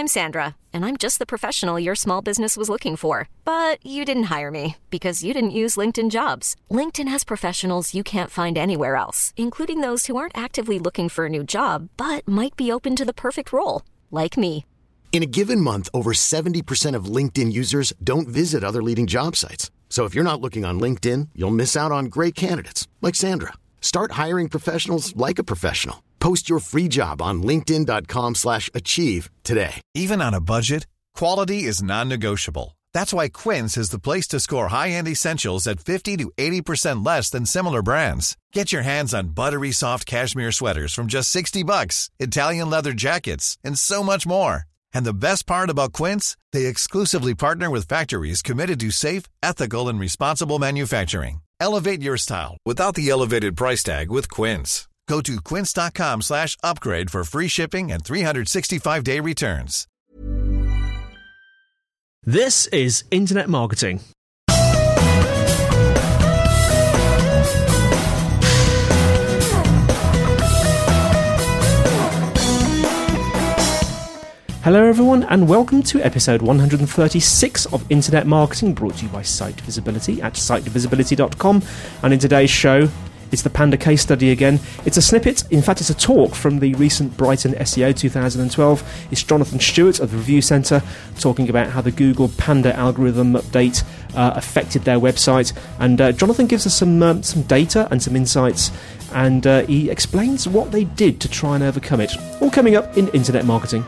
I'm Sandra, and I'm just the professional your small business was looking for. But you didn't hire me because you didn't use LinkedIn Jobs. LinkedIn has professionals you can't find anywhere else, including those who aren't actively looking for a new job, but might be open to the perfect role, like me. In a given month, over 70% of LinkedIn users don't visit other leading job sites. So if you're not looking on LinkedIn, you'll miss out on great candidates like Sandra. Start hiring professionals like a professional. Post your free job on linkedin.com/achieve today. Even on a budget, quality is non-negotiable. That's why Quince is the place to score high-end essentials at 50 to 80% less than similar brands. Get your hands on buttery soft cashmere sweaters from just $60, Italian leather jackets, and so much more. And the best part about Quince, they exclusively partner with factories committed to safe, ethical, and responsible manufacturing. Elevate your style without the elevated price tag with Quince. Go to quince.com/upgrade for free shipping and 365-day returns. This is Internet Marketing. Hello everyone and welcome to episode 136 of Internet Marketing, brought to you by Site Visibility at sitevisibility.com. And in today's show, it's the Panda case study again. It's a snippet, in fact it's a talk from the recent Brighton SEO 2012. It's Jonathan Stewart of the Review Centre talking about how the Google Panda algorithm update affected their website. And Jonathan gives us some data and some insights, and he explains what they did to try and overcome it. All coming up in Internet Marketing.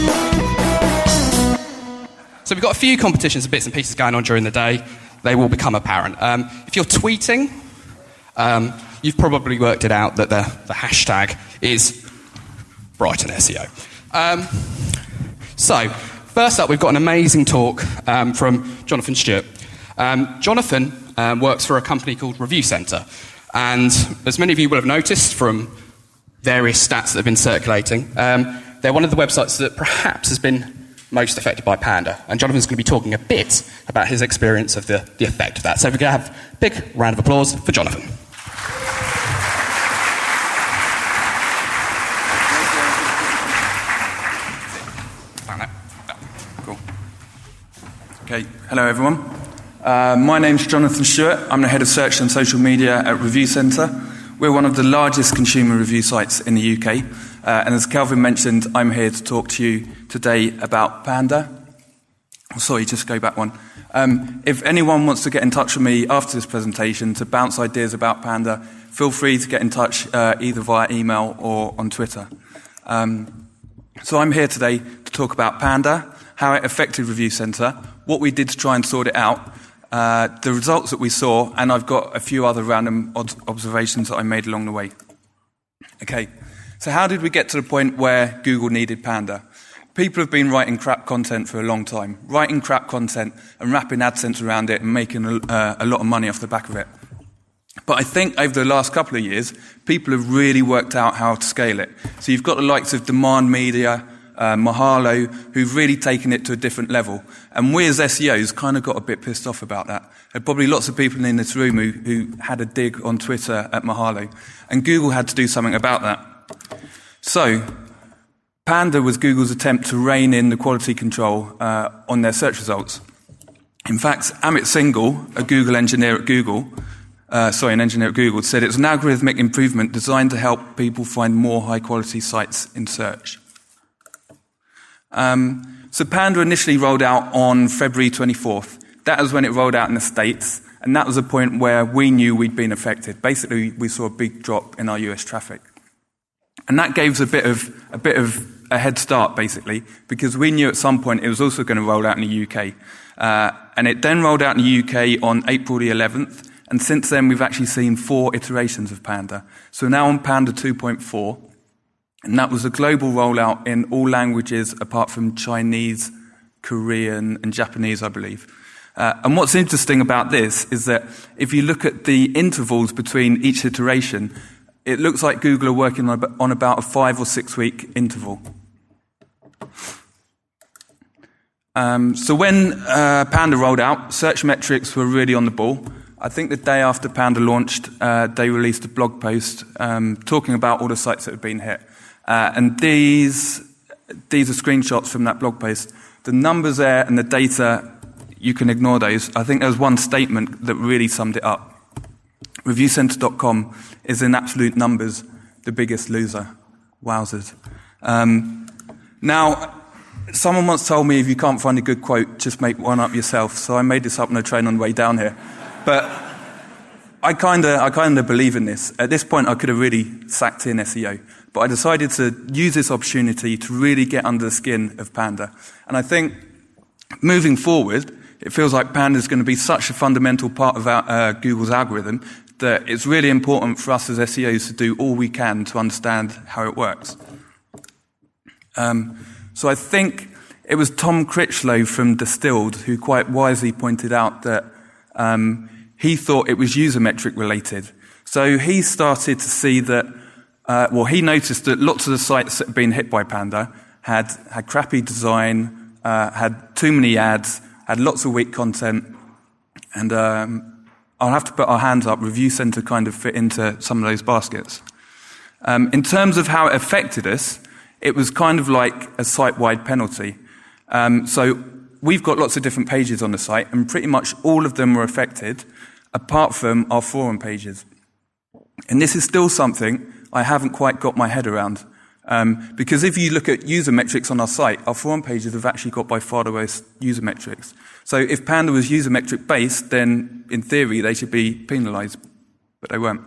So we've got a few competitions and bits and pieces going on during the day. They will become apparent. If you're tweeting, you've probably worked it out that the hashtag is Brighton SEO. So, first up, we've got an amazing talk from Jonathan Stewart. Jonathan works for a company called Review Centre. And as many of you will have noticed from various stats that have been circulating, they're one of the websites that perhaps has been most affected by Panda. And Jonathan's going to be talking a bit about his experience of the effect of that. So we're going to have a big round of applause for Jonathan. Cool. Okay, hello everyone. My name's Jonathan Stewart. I'm the head of search and social media at Review Centre. We're one of the largest consumer review sites in the UK. And as Calvin mentioned, I'm here to talk to you today about Panda. Oh, sorry, just go back one. If anyone wants to get in touch with me after this presentation to bounce ideas about Panda, feel free to get in touch either via email or on Twitter. So I'm here today to talk about Panda, how it affected Review Centre, what we did to try and sort it out, the results that we saw, and I've got a few other random observations that I made along the way. Okay, so how did we get to the point where Google needed Panda? People have been writing crap content for a long time, writing crap content and wrapping AdSense around it and making a lot of money off the back of it. But I think over the last couple of years, people have really worked out how to scale it. So you've got the likes of Demand Media, Mahalo, who've really taken it to a different level. And we as SEOs kind of got a bit pissed off about that. There are probably lots of people in this room who had a dig on Twitter at Mahalo. And Google had to do something about that. So, Panda was Google's attempt to rein in the quality control on their search results. In fact, Amit Singhal, an engineer at Google, said it was an algorithmic improvement designed to help people find more high-quality sites in search. So Panda initially rolled out on February 24th. That was when it rolled out in the States, and that was a point where we knew we'd been affected. Basically, we saw a big drop in our US traffic. And that gave us a bit of a head start, basically, because we knew at some point it was also going to roll out in the UK. And it then rolled out in the UK on April the 11th, and since then we've actually seen 4 iterations of Panda. So now on Panda 2.4, and that was a global rollout in all languages apart from Chinese, Korean, and Japanese, I believe. And what's interesting about this is that if you look at the intervals between each iteration, it looks like Google are working on about a 5 or 6 week interval. So when Panda rolled out, search metrics were really on the ball. I think the day after Panda launched, they released a blog post talking about all the sites that had been hit. And these these are screenshots from that blog post. The numbers there and the data, you can ignore those. I think there was one statement that really summed it up. ReviewCenter.com is in absolute numbers the biggest loser. Wowzers. Now, someone once told me if you can't find a good quote, just make one up yourself. So I made this up on a train on the way down here. But I kind of believe in this. At this point, I could have really sacked in SEO. But I decided to use this opportunity to really get under the skin of Panda. And I think moving forward, it feels like Panda is going to be such a fundamental part of Google's algorithm that it's really important for us as SEOs to do all we can to understand how it works. So I think it was Tom Critchlow from Distilled who quite wisely pointed out that he thought it was user metric related. So he started to see that, he noticed that lots of the sites that had been hit by Panda had crappy design, had too many ads, had lots of weak content, and I'll have to put our hands up. Review Center kind of fit into some of those baskets. In terms of how it affected us, it was kind of like a site-wide penalty. So we've got lots of different pages on the site, and pretty much all of them were affected, apart from our forum pages. And this is still something I haven't quite got my head around. Because if you look at user metrics on our site, our forum pages have actually got by far the worst user metrics. So if Panda was user metric based, then in theory they should be penalized, but they weren't.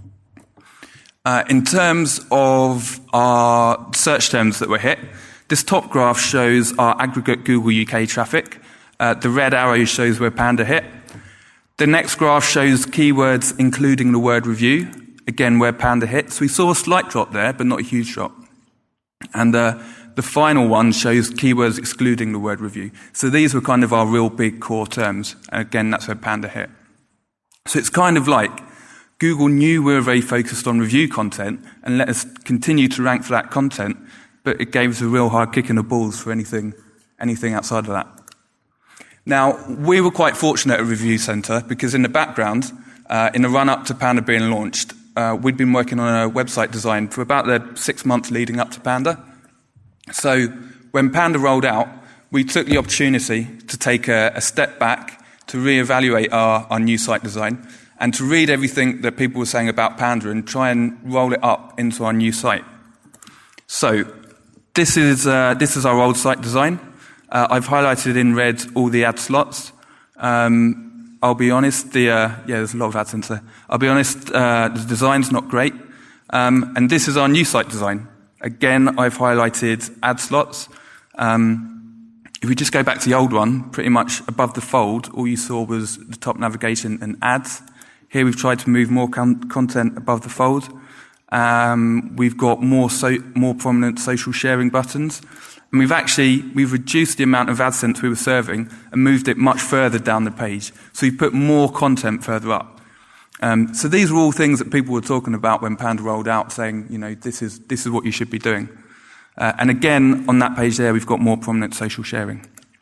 In terms of our search terms that were hit, this top graph shows our aggregate Google UK traffic. The red arrow shows where Panda hit. The next graph shows keywords including the word review, again where Panda hit. So we saw a slight drop there, but not a huge drop. And the final one shows keywords excluding the word review. So these were kind of our real big core terms. And again, that's where Panda hit. So it's kind of like Google knew we were very focused on review content and let us continue to rank for that content, but it gave us a real hard kick in the balls for anything outside of that. Now, we were quite fortunate at Review Center because in the background, in the run-up to Panda being launched, we'd been working on a website design for about the 6 months leading up to Panda. So when Panda rolled out, we took the opportunity to take a step back to reevaluate our new site design and to read everything that people were saying about Panda and try and roll it up into our new site. So this is our old site design. I've highlighted in red all the ad slots. I'll be honest, there's a lot of ads in there. I'll be honest, the design's not great. And this is our new site design. Again, I've highlighted ad slots. If we just go back to the old one, pretty much above the fold, all you saw was the top navigation and ads. Here we've tried to move more content above the fold. We've got more prominent social sharing buttons. And we've reduced the amount of AdSense we were serving and moved it much further down the page. So we put more content further up. So these were all things that people were talking about when Panda rolled out, saying, this is what you should be doing. And again, on that page there, we've got more prominent social sharing.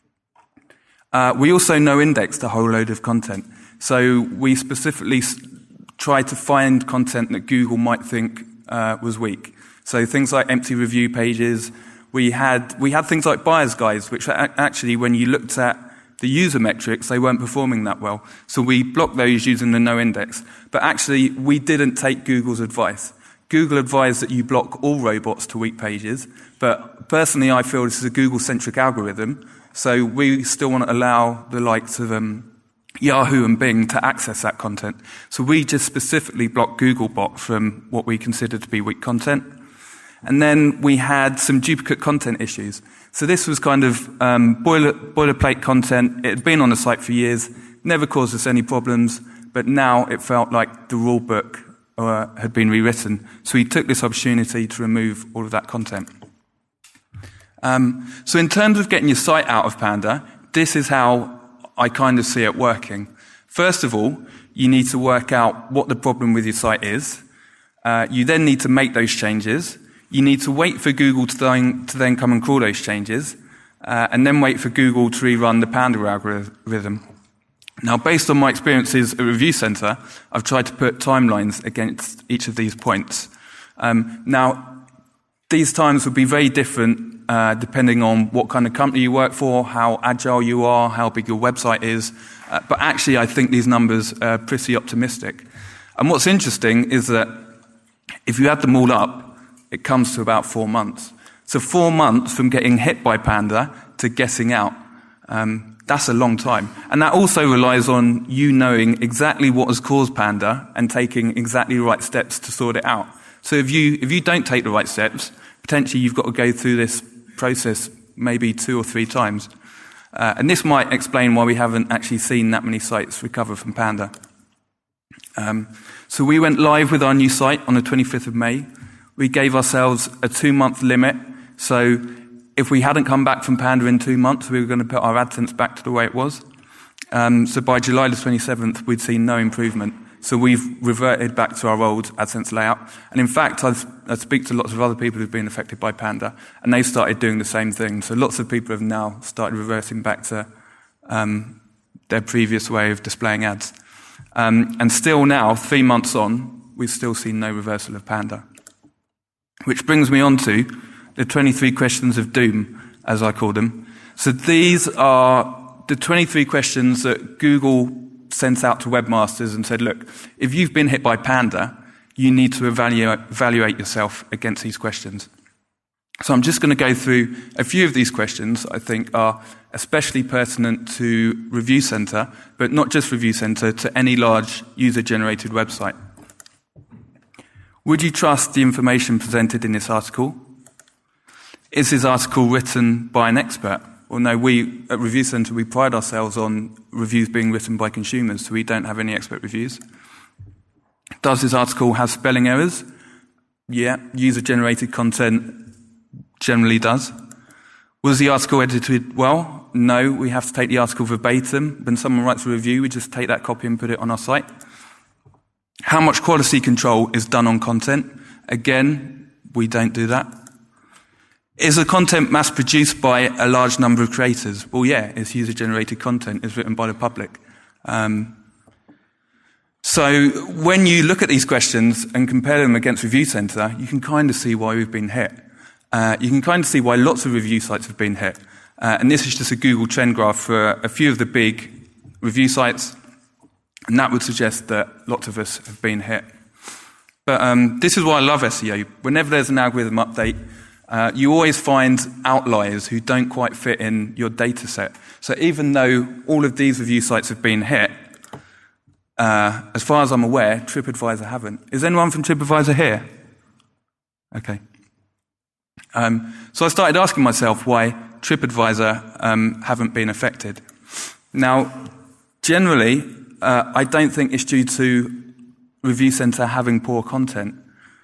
We also no-indexed a whole load of content. So we specifically tried to find content that Google might think was weak. So things like empty review pages. We had things like buyer's guides, which actually, when you looked at the user metrics, they weren't performing that well. So we blocked those using the no-index. But actually, we didn't take Google's advice. Google advised that you block all robots to weak pages. But personally, I feel this is a Google-centric algorithm. So we still want to allow the likes of Yahoo and Bing to access that content. So we just specifically blocked Googlebot from what we considered to be weak content. And then we had some duplicate content issues. So this was kind of boilerplate content. It had been on the site for years, never caused us any problems, but now it felt like the rule book had been rewritten. So we took this opportunity to remove all of that content. So in terms of getting your site out of Panda, this is how I kind of see it working. First of all, you need to work out what the problem with your site is. You then need to make those changes. You need to wait for Google to then come and crawl those changes, and then wait for Google to rerun the Panda algorithm. Now, based on my experiences at Review Center, I've tried to put timelines against each of these points. Now, these times would be very different depending on what kind of company you work for, how agile you are, how big your website is. But actually, I think these numbers are pretty optimistic. And what's interesting is that if you add them all up, it comes to about 4 months. So 4 months from getting hit by Panda to getting out. That's a long time. And that also relies on you knowing exactly what has caused Panda and taking exactly the right steps to sort it out. So if you don't take the right steps, potentially you've got to go through this process maybe 2 or 3 times. And this might explain why we haven't actually seen that many sites recover from Panda. So we went live with our new site on the 25th of May. We gave ourselves a 2-month limit. So if we hadn't come back from Panda in 2 months, we were going to put our AdSense back to the way it was. So by July the 27th, we'd seen no improvement. So we've reverted back to our old AdSense layout. And in fact, I speak to lots of other people who've been affected by Panda, and they've started doing the same thing. So lots of people have now started reverting back to their previous way of displaying ads. And still now, 3 months on, we've still seen no reversal of Panda. Which brings me on to the 23 questions of doom, as I call them. So these are the 23 questions that Google sent out to webmasters and said, look, if you've been hit by Panda, you need to evaluate yourself against these questions. So I'm just going to go through a few of these questions I think are especially pertinent to Review Center, but not just Review Center, to any large user-generated website. Would you trust the information presented in this article? Is this article written by an expert? Well, no, we at Review Center, we pride ourselves on reviews being written by consumers, so we don't have any expert reviews. Does this article have spelling errors? Yeah, user-generated content generally does. Was the article edited well? No, we have to take the article verbatim. When someone writes a review, we just take that copy and put it on our site. How much quality control is done on content? Again, we don't do that. Is the content mass-produced by a large number of creators? Well, yeah, it's user-generated content. It's written by the public. So when you look at these questions and compare them against Review Center, you can kind of see why we've been hit. You can kind of see why lots of review sites have been hit. And this is just a Google trend graph for a few of the big review sites. And that would suggest that lots of us have been hit. But this is why I love SEO. Whenever there's an algorithm update, you always find outliers who don't quite fit in your data set. So even though all of these review sites have been hit, as far as I'm aware, TripAdvisor haven't. Is anyone from TripAdvisor here? Okay. So I started asking myself why TripAdvisor haven't been affected. Now, generally, I don't think it's due to Review Center having poor content.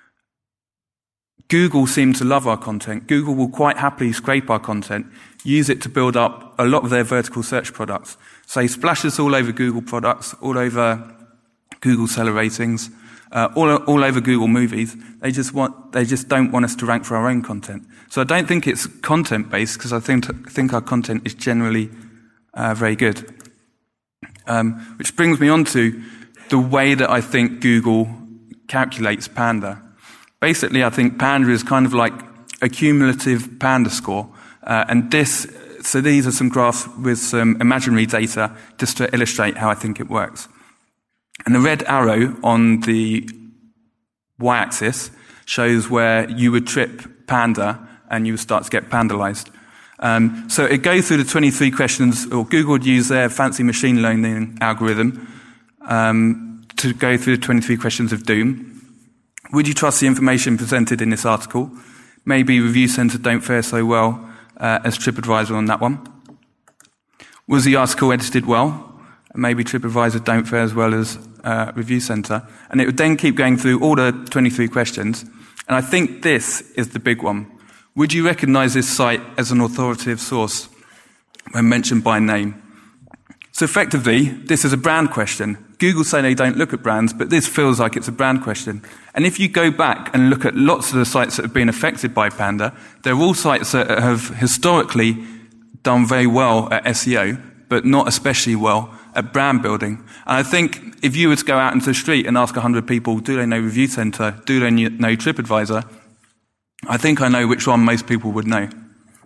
Google seems to love our content. Google will quite happily scrape our content, use it to build up a lot of their vertical search products. So splash us all over Google products, all over Google seller ratings, all over Google movies. They just don't want us to rank for our own content. So I don't think it's content based, because I think our content is generally very good. Which brings me on to the way that I think Google calculates Panda. Basically, I think Panda is kind of like a cumulative Panda score. So these are some graphs with some imaginary data just to illustrate how I think it works. And the red arrow on the y-axis shows where you would trip Panda and you would start to get Pandalized. So it goes through the 23 questions, or Google would use their fancy machine learning algorithm to go through the 23 questions of doom. Would you trust the information presented in this article? Maybe Review Center don't fare so well as TripAdvisor on that one. Was the article edited well? Maybe TripAdvisor don't fare as well as Review Center. And it would then keep going through all the 23 questions. And I think this is the big one. Would you recognize this site as an authoritative source when mentioned by name? So effectively, this is a brand question. Google say they don't look at brands, but this feels like it's a brand question. And if you go back and look at lots of the sites that have been affected by Panda, they're all sites that have historically done very well at SEO, but not especially well at brand building. And I think if you were to go out into the street and ask 100 people, do they know Review Center? Do they know TripAdvisor? I think I know which one most people would know.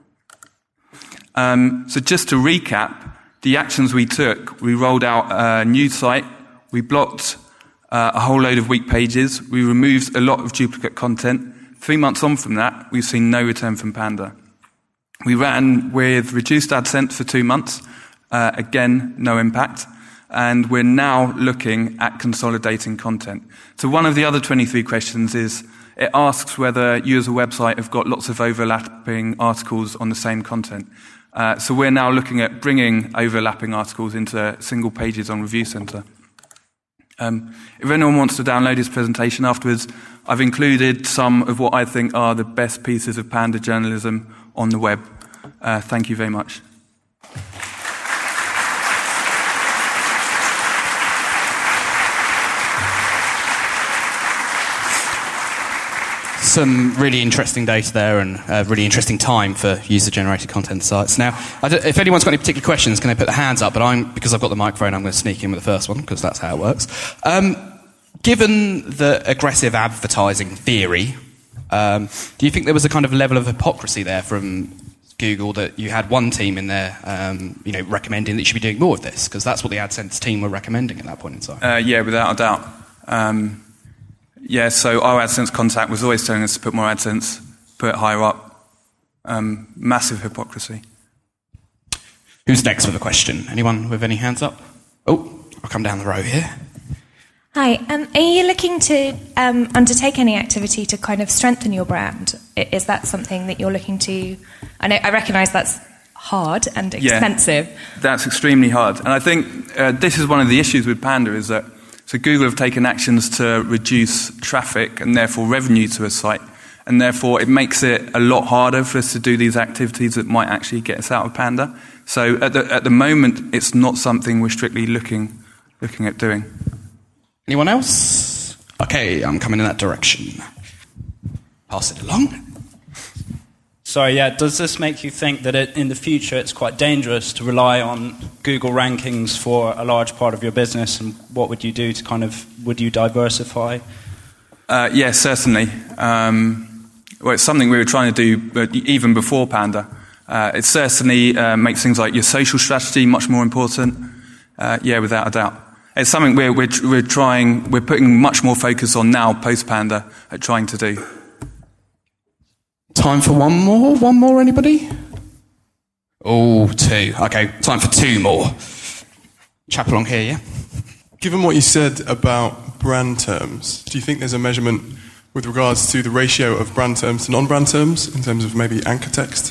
So just to recap, the actions we took, we rolled out a new site, we blocked a whole load of weak pages, we removed a lot of duplicate content. 3 months on from that, we've seen no return from Panda. We ran with reduced AdSense for 2 months, again, no impact. And we're now looking at consolidating content. So one of the other 23 questions is, it asks whether you as a website have got lots of overlapping articles on the same content. So we're now looking at bringing overlapping articles into single pages on Review Center. If anyone wants to download his presentation afterwards, I've included some of what I think are the best pieces of Panda journalism on the web. Thank you very much. Some really interesting data there and a really interesting time for user-generated content sites. Now, if anyone's got any particular questions, can they put their hands up? But because I've got the microphone, I'm going to sneak in with the first one, because that's how it works. Given the aggressive advertising theory, do you think there was a kind of level of hypocrisy there from Google that you had one team in there recommending that you should be doing more of this? Because that's what the AdSense team were recommending at that point in time. Yeah, without a doubt. Yeah, so our AdSense contact was always telling us to put more AdSense, put it higher up. Massive hypocrisy. Who's next with a question? Anyone with any hands up? Oh, I'll come down the row here. Hi, are you looking to undertake any activity to kind of strengthen your brand? Is that something that you're looking to... I recognise that's hard and expensive. Yeah, that's extremely hard. And I think this is one of the issues with Panda, is that so Google have taken actions to reduce traffic and therefore revenue to a site, and therefore it makes it a lot harder for us to do these activities that might actually get us out of Panda. So at the moment, it's not something we're strictly looking at doing. Anyone else? Okay, I'm coming in that direction. Pass it along. Sorry, yeah, does this make you think that in the future it's quite dangerous to rely on Google rankings for a large part of your business, and what would you do to would you diversify? Yes, certainly. Well, it's something we were trying to do even before Panda. It certainly makes things like your social strategy much more important. Yeah, without a doubt. It's something we're putting much more focus on now, post-Panda, at trying to do. Time for one more? One more, anybody? Oh, two. Okay, time for two more. Chap along here, yeah? Given what you said about brand terms, do you think there's a measurement with regards to the ratio of brand terms to non-brand terms, in terms of maybe anchor text?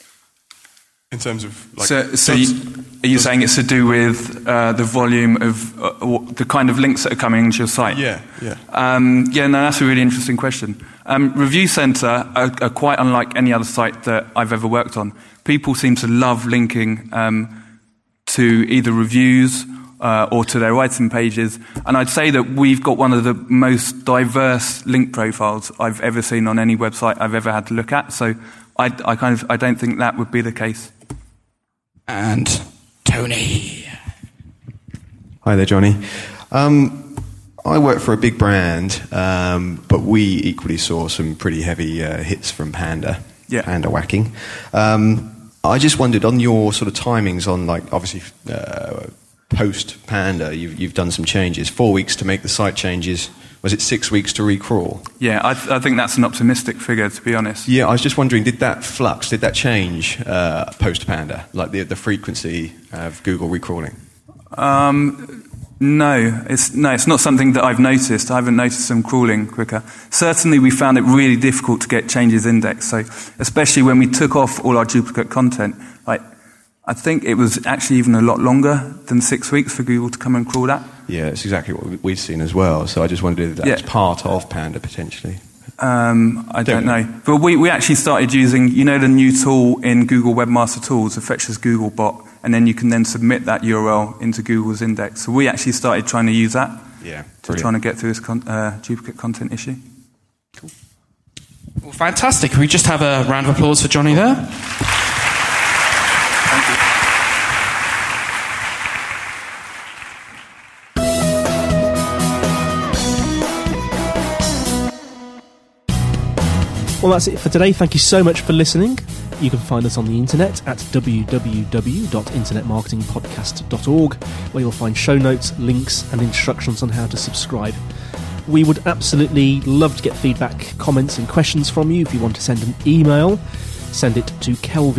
In terms of... are you saying it's to do with the volume of the kind of links that are coming into your site? Yeah. That's a really interesting question. Review Center are quite unlike any other site that I've ever worked on. People seem to love linking to either reviews or to their item pages, and I'd say that we've got one of the most diverse link profiles I've ever seen on any website I've ever had to look at. So I don't think that would be the case. And Tony. Hi there, Johnny. I work for a big brand, but we equally saw some pretty heavy hits from Panda. Yeah. Panda whacking. I just wondered, on your sort of timings on, like, obviously post Panda, you've done some changes. 4 weeks to make the site changes. Was it 6 weeks to recrawl? Yeah, I think that's an optimistic figure, to be honest. Yeah, I was just wondering, did that change post-Panda, like the frequency of Google recrawling? No, it's not something that I've noticed. I haven't noticed them crawling quicker. Certainly, we found it really difficult to get changes indexed. So, especially when we took off all our duplicate content, I think it was actually even a lot longer than 6 weeks for Google to come and crawl that. Yeah, it's exactly what we've seen as well. So I just wondered if that's part of Panda, potentially. I don't know. But we actually started using, the new tool in Google Webmaster Tools, the Fetcher's Google bot, and then you can then submit that URL into Google's index. So we actually started trying to use that to trying to get through this duplicate content issue. Cool. Well, fantastic. Can we just have a round of applause for Johnny there? Well, that's it for today. Thank you so much for listening. You can find us on the internet at www.internetmarketingpodcast.org, where you'll find show notes, links, and instructions on how to subscribe. We would absolutely love to get feedback, comments, and questions from you. If you want to send an email, send it to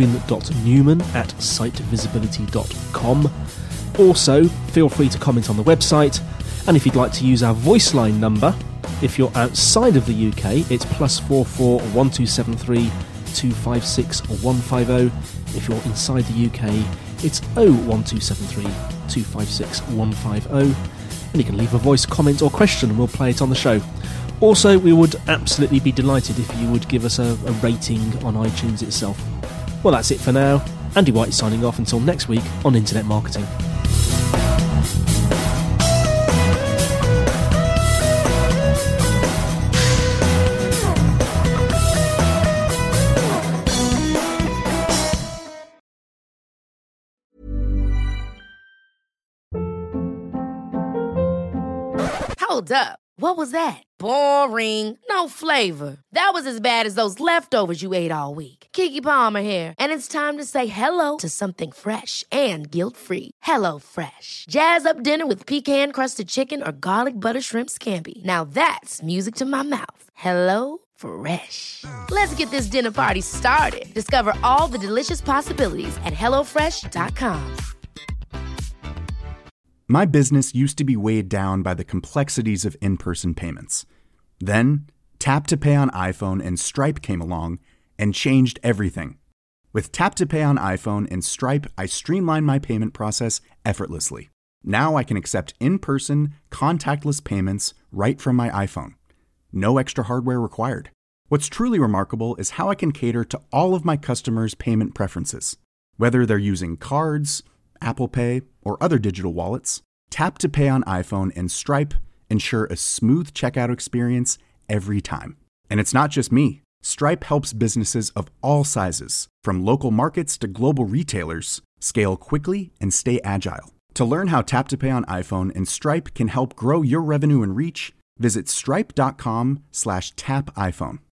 kelvin.newman@sitevisibility.com. Also, feel free to comment on the website, and if you'd like to use our voice line number, if you're outside of the UK, it's +44 1273 256 150. If you're inside the UK, it's 01273 256 150. And you can leave a voice comment or question and we'll play it on the show. Also, we would absolutely be delighted if you would give us a rating on iTunes itself. Well, that's it for now. Andy White signing off until next week on Internet Marketing. Hold up. What was that? Boring. No flavor. That was as bad as those leftovers you ate all week. Keke Palmer here, and it's time to say hello to something fresh and guilt-free. Hello Fresh. Jazz up dinner with pecan-crusted chicken or garlic butter shrimp scampi. Now that's music to my mouth. Hello Fresh. Let's get this dinner party started. Discover all the delicious possibilities at HelloFresh.com. My business used to be weighed down by the complexities of in-person payments. Then, Tap to Pay on iPhone and Stripe came along and changed everything. With Tap to Pay on iPhone and Stripe, I streamlined my payment process effortlessly. Now I can accept in-person, contactless payments right from my iPhone. No extra hardware required. What's truly remarkable is how I can cater to all of my customers' payment preferences. Whether they're using cards, Apple Pay, or other digital wallets, Tap to Pay on iPhone and Stripe ensure a smooth checkout experience every time. And it's not just me. Stripe helps businesses of all sizes, from local markets to global retailers, scale quickly and stay agile. To learn how Tap to Pay on iPhone and Stripe can help grow your revenue and reach, visit stripe.com/tapiphone.